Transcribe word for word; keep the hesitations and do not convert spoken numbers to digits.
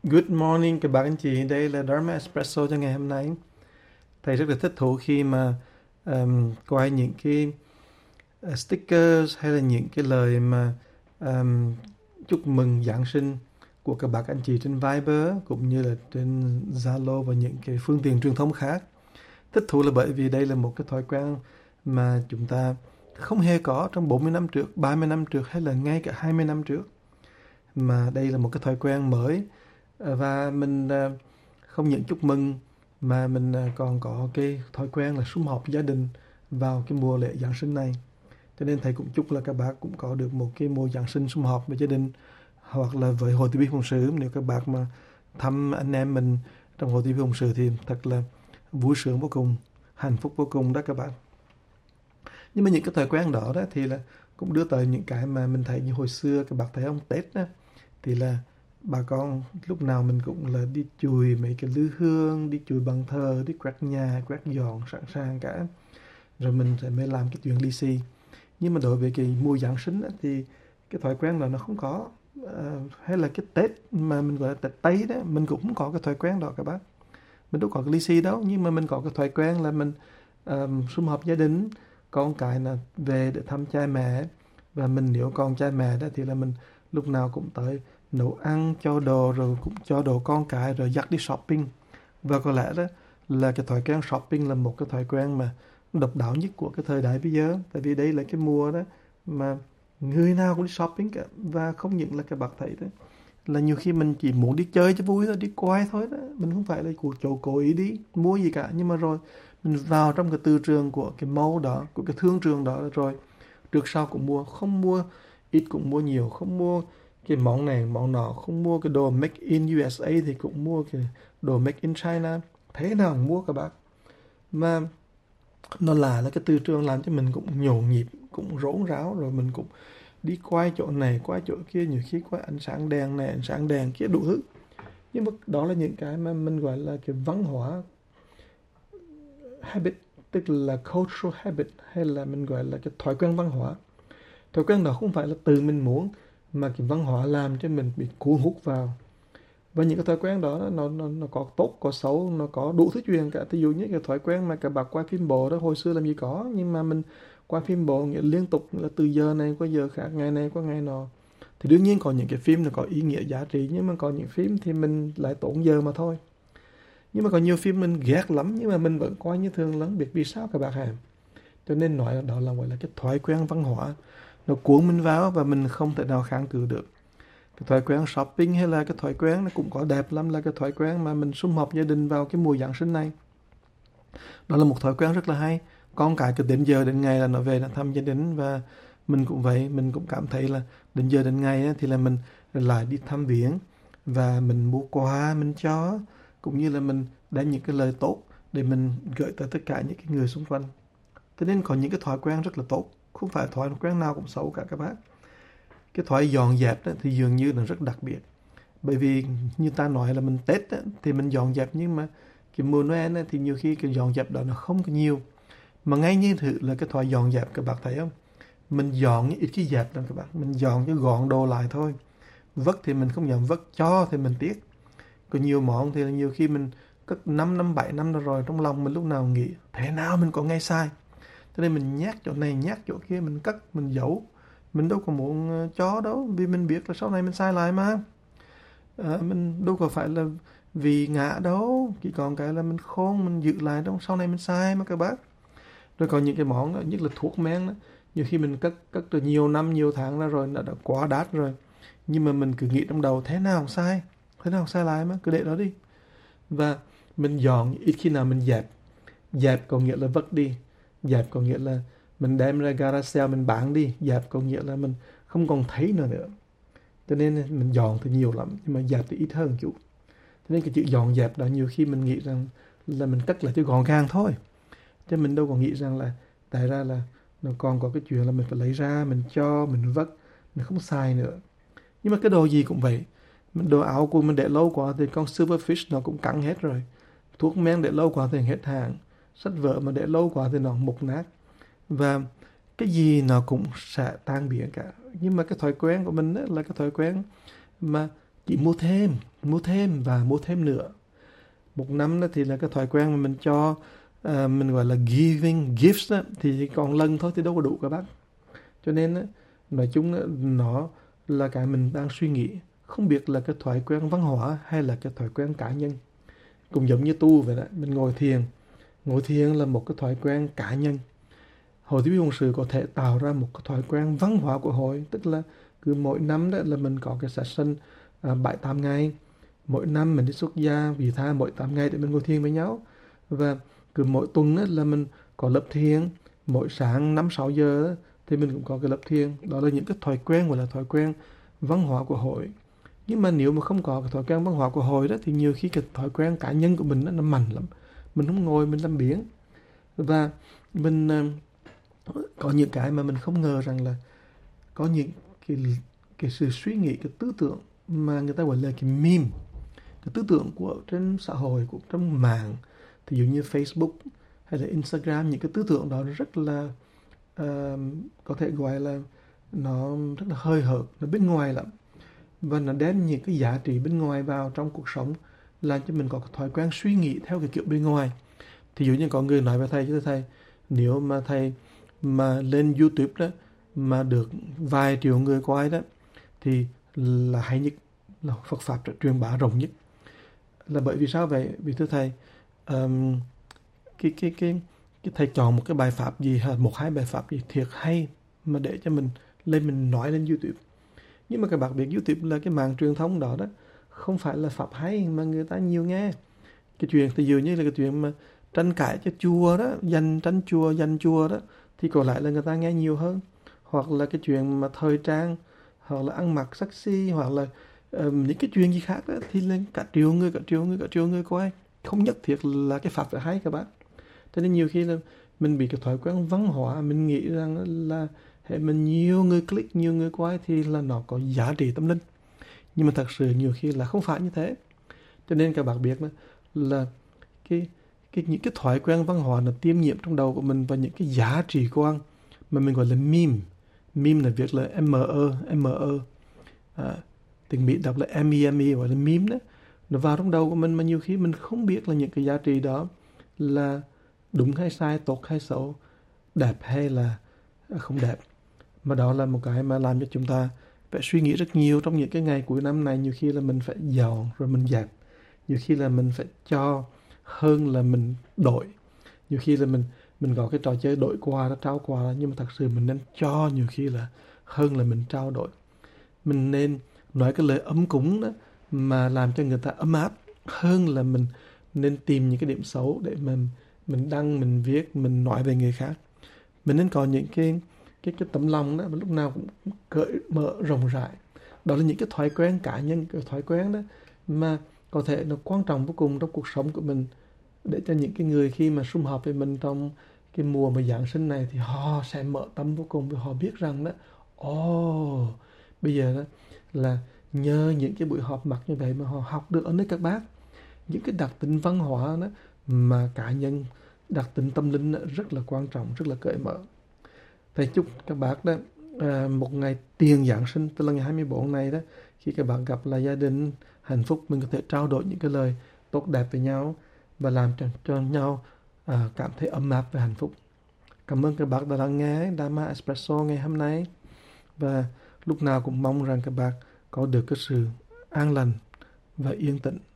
Good morning các bạn anh chị, đây là Dharma Espresso cho ngày hôm nay. Thầy rất là thích thú khi mà um, coi những cái uh, stickers hay là những cái lời mà um, chúc mừng Giáng sinh của các bạn anh chị trên Viber cũng như là trên Zalo và những cái phương tiện truyền thông khác. Thích thú là bởi vì đây là một cái thói quen mà chúng ta không hề có trong bốn mươi năm trước, ba mươi năm trước hay là ngay cả hai mươi năm trước. Mà đây là một cái thói quen mới. Và mình không những chúc mừng mà mình còn có cái thói quen là sum họp gia đình vào cái mùa lễ Giáng sinh này. Cho nên thầy cũng chúc là các bạn cũng có được một cái mùa Giáng sinh sum họp với gia đình hoặc là với Hội Từ Bi Phụng Sự. Nếu các bạn mà thăm anh em mình trong Hội Từ Bi Phụng Sự thì thật là vui sướng vô cùng, hạnh phúc vô cùng đó các bạn. Nhưng mà những cái thói quen đó, đó thì là cũng đưa tới những cái mà mình thấy như hồi xưa các bạn thấy không, Tết đó, thì là bà con lúc nào mình cũng là đi chùi mấy cái lư hương, đi chùi bàn thờ, đi quét nhà, quét dọn sẵn sàng cả. Rồi mình sẽ mới làm cái chuyện lì xì. Nhưng mà đối với cái mùa Giáng sinh á, thì cái thói quen đó nó không có. À, hay là cái Tết mà mình gọi là Tết Tây đó, mình cũng không có cái thói quen đó các bác. Mình đâu có cái lì xì đâu, nhưng mà mình có cái thói quen là mình um, sum họp gia đình, con cái là về để thăm cha mẹ. Và mình nếu còn cha mẹ đó thì là mình lúc nào cũng tới nấu ăn, cho đồ, rồi cũng cho đồ con cái, rồi dắt đi shopping. Và có lẽ đó là cái thói quen shopping là một cái thói quen mà độc đáo nhất của cái thời đại bây giờ. Tại vì đây là cái mùa đó mà người nào cũng đi shopping cả. Và không những là các bạn thấy đó, là nhiều khi mình chỉ muốn đi chơi cho vui thôi, đi coi thôi đó. Mình không phải là của chỗ cố ý đi mua gì cả. Nhưng mà rồi mình vào trong cái từ trường của cái mall đó, của cái thương trường đó rồi trước sau cũng mua, không mua ít cũng mua nhiều, không mua cái món này món nọ, không mua cái đồ make in u ét a thì cũng mua cái đồ make in China, thế nào cũng mua các bạn. Mà nó là là cái từ trường làm cho mình cũng nhộn nhịp, cũng rộn ráo, rồi mình cũng đi qua chỗ này qua chỗ kia, nhiều khi qua ánh sáng đèn này ánh sáng đèn kia đủ thứ. Nhưng mà đó là những cái mà mình gọi là cái văn hóa habit, tức là cultural habit, hay là mình gọi là cái thói quen văn hóa. Thói quen đó không phải là từ mình muốn, mà cái văn hóa làm cho mình bị cuốn hút vào. Và những cái thói quen đó nó, nó, nó có tốt, có xấu, nó có đủ thứ chuyện cả. Ví dụ như cái thói quen mà các bạn coi phim bộ đó, hồi xưa làm gì có, nhưng mà mình coi phim bộ nghĩa liên tục là từ giờ này qua giờ khác, ngày này qua ngày nọ. Thì đương nhiên có những cái phim nó có ý nghĩa giá trị, nhưng mà có những phim thì mình lại tốn giờ mà thôi. Nhưng mà có nhiều phim mình ghét lắm, nhưng mà mình vẫn coi như thường lắm, biết vì sao các bạn hả? Cho nên nói là đó là gọi là cái thói quen văn hóa. Nó cuốn mình vào và mình không thể nào kháng cự được. Cái thói quen shopping hay là cái thói quen nó cũng có đẹp lắm, là cái thói quen mà mình sum họp gia đình vào cái mùa Giáng sinh này. Đó là một thói quen rất là hay. Con cái cứ đến giờ đến ngày là nó về là thăm gia đình, và mình cũng vậy, mình cũng cảm thấy là đến giờ đến ngày thì là mình lại đi thăm viếng và mình mua quà mình cho, cũng như là mình đem những cái lời tốt để mình gửi tới tất cả những cái người xung quanh. Cho nên có những cái thói quen rất là tốt, không phải thói quen nào cũng xấu cả các bác. Cái thói dọn dẹp đó thì dường như là rất đặc biệt. Bởi vì như ta nói là mình Tết đó, thì mình dọn dẹp, nhưng mà cái mùa Noel đó, thì nhiều khi cái dọn dẹp đó nó không có nhiều. Mà ngay như thử là cái thói dọn dẹp các bạn thấy không? Mình dọn ít cái dẹp đâu các bạn. Mình dọn cho gọn đồ lại thôi. Vất thì mình không dọn, vất cho thì mình tiếc. Có nhiều món thì là nhiều khi mình cất năm năm bảy năm rồi, trong lòng mình lúc nào nghĩ thế nào mình có ngay sai. Cho nên mình nhát chỗ này nhát chỗ kia, mình cất mình giấu. Mình đâu có muốn cho đâu, vì mình biết là sau này mình sai lại mà. À, mình đâu có phải là vì ngã đâu, chỉ còn cái là mình khôn, mình giữ lại đâu, sau này mình sai mà các bác. Rồi còn những cái món đó, nhất là thuốc men đó, nhiều khi mình cất cất từ nhiều năm nhiều tháng ra rồi, đã, đã quá đắt rồi, nhưng mà mình cứ nghĩ trong đầu thế nào không sai, thế nào không sai lại mà cứ để đó đi. Và mình dọn ít khi nào mình dẹp. Dẹp có nghĩa là vứt đi, dẹp có nghĩa là mình đem ra gara sale mình bán đi, dẹp có nghĩa là mình không còn thấy nữa nữa. Cho nên mình dọn thì nhiều lắm, nhưng mà dẹp thì ít hơn một chút. Cho nên cái chữ dọn dẹp đó nhiều khi mình nghĩ rằng là mình cất lại cho gọn gàng thôi, chứ mình đâu có nghĩ rằng là tại ra là nó còn có cái chuyện là mình phải lấy ra, mình cho, mình vứt, mình không xài nữa. Nhưng mà cái đồ gì cũng vậy. Đồ áo của mình để lâu quá thì con Silverfish nó cũng cắn hết rồi. Thuốc men để lâu quá thì hết hàng. Sách vở mà để lâu quá thì nó mục nát. Và cái gì nó cũng sẽ tan biến cả. Nhưng mà cái thói quen của mình là cái thói quen mà chỉ mua thêm, mua thêm và mua thêm nữa. Một năm đó thì là cái thói quen mà mình cho uh, mình gọi là giving gifts đó, thì còn lần thôi thì đâu có đủ các bác. Cho nên đó, nói chung đó, nó là cái mình đang suy nghĩ, không biết là cái thói quen văn hóa hay là cái thói quen cá nhân. Cũng giống như tu vậy đó, mình ngồi thiền. Ngồi thiền là một cái thói quen cá nhân. Hội Thánh Hồng Sự có thể tạo ra một cái thói quen văn hóa của hội, tức là cứ mỗi năm đó là mình có cái session à, bảy tám ngày. Mỗi năm mình đi xuất gia vị tha mỗi tám ngày để mình ngồi thiền với nhau. Và cứ mỗi tuần đó là mình có lớp thiền, mỗi sáng năm sáu giờ đó, thì mình cũng có cái lớp thiền. Đó là những cái thói quen gọi là thói quen văn hóa của hội. Nhưng mà nếu mà không có cái thói quen văn hóa của hội đó thì nhiều khi cái thói quen cá nhân của mình đó, nó mạnh lắm. Mình không ngồi mình làm biếng. Và mình có những cái mà mình không ngờ rằng là có những cái, cái sự suy nghĩ, cái tư tưởng mà người ta gọi là cái meme, cái tư tưởng của trên xã hội, của trong mạng, thì dụ như Facebook hay là Instagram, những cái tư tưởng đó rất là uh, có thể gọi là nó rất là hơi hợt, nó bên ngoài lắm, và nó đem những cái giá trị bên ngoài vào trong cuộc sống, làm cho mình có cái thói quen suy nghĩ theo cái kiểu bên ngoài. Thì dụ như có người nói với thầy chứ thầy, nếu mà thầy mà lên YouTube đó mà được vài triệu người coi đó thì là hay nhất, là Phật Pháp truyền bá rộng nhất. Là bởi vì sao vậy? Vì thưa thầy, um, cái, cái, cái, cái thầy chọn một cái bài Pháp gì, một hai bài Pháp gì thiệt hay mà để cho mình lên mình nói lên YouTube. Nhưng mà các bạn biết YouTube là cái mạng truyền thông đó đó, không phải là Pháp hay mà người ta nhiều nghe. Cái chuyện thì dường như là cái chuyện mà tranh cãi cho chùa đó, danh tranh chùa, danh chùa đó, thì còn lại là người ta nghe nhiều hơn. Hoặc là cái chuyện mà thời trang, hoặc là ăn mặc sexy, hoặc là um, những cái chuyện gì khác đó, thì lên cả triệu người, cả triệu người, cả triệu người coi. Không nhất thiết là cái Pháp phải hay các bạn. Cho nên nhiều khi là mình bị cái thói quen văn hóa, mình nghĩ rằng là hệ mình nhiều người click, nhiều người coi thì là nó có giá trị tâm linh. Nhưng mà thật sự nhiều khi là không phải như thế. Cho nên các bạn biết đó, là cái, cái những cái thói quen văn hóa nó tiêm nhiễm trong đầu của mình, và những cái giá trị quan mà mình gọi là meme. Meme là viết là M E, M E. À, tiếng Mỹ đọc là M E M E, gọi là meme đó. Nó vào trong đầu của mình mà nhiều khi mình không biết là những cái giá trị đó là đúng hay sai, tốt hay xấu, đẹp hay là không đẹp. Mà đó là một cái mà làm cho chúng ta phải suy nghĩ rất nhiều trong những cái ngày cuối năm này. Nhiều khi là mình phải dọn rồi mình dẹp. Nhiều khi là mình phải cho hơn là mình đổi. Nhiều khi là mình mình có cái trò chơi đổi quà đó, trao quà đó, nhưng mà thật sự mình nên cho nhiều khi là hơn là mình trao đổi. Mình nên nói cái lời ấm cúng đó mà làm cho người ta ấm áp, hơn là mình nên tìm những cái điểm xấu để mình mình đăng, mình viết, mình nói về người khác. Mình nên có những cái cái cái tấm lòng đó mà lúc nào cũng cởi mở rộng rãi. Đó là những cái thói quen cá nhân, cái thói quen đó mà có thể nó quan trọng vô cùng trong cuộc sống của mình, để cho những cái người khi mà sum họp với mình trong cái mùa mà Giáng sinh này thì họ sẽ mở tâm vô cùng, vì họ biết rằng đó, ồ, oh, bây giờ đó là nhờ những cái buổi họp mặt như vậy mà họ học được ở nơi các bác những cái đặc tính văn hóa đó mà cá nhân, đặc tính tâm linh đó, rất là quan trọng, rất là cởi mở. Thầy chúc các bác đó à, một ngày tiền Giáng sinh, tức là ngày hai mươi bốn này đó, khi các bạn gặp là gia đình hạnh phúc, mình có thể trao đổi những cái lời tốt đẹp với nhau và làm cho, cho nhau à, cảm thấy ấm áp và hạnh phúc. Cảm ơn các bác đã lắng nghe Dharma Espresso ngày hôm nay, và lúc nào cũng mong rằng các bác có được cái sự an lành và yên tĩnh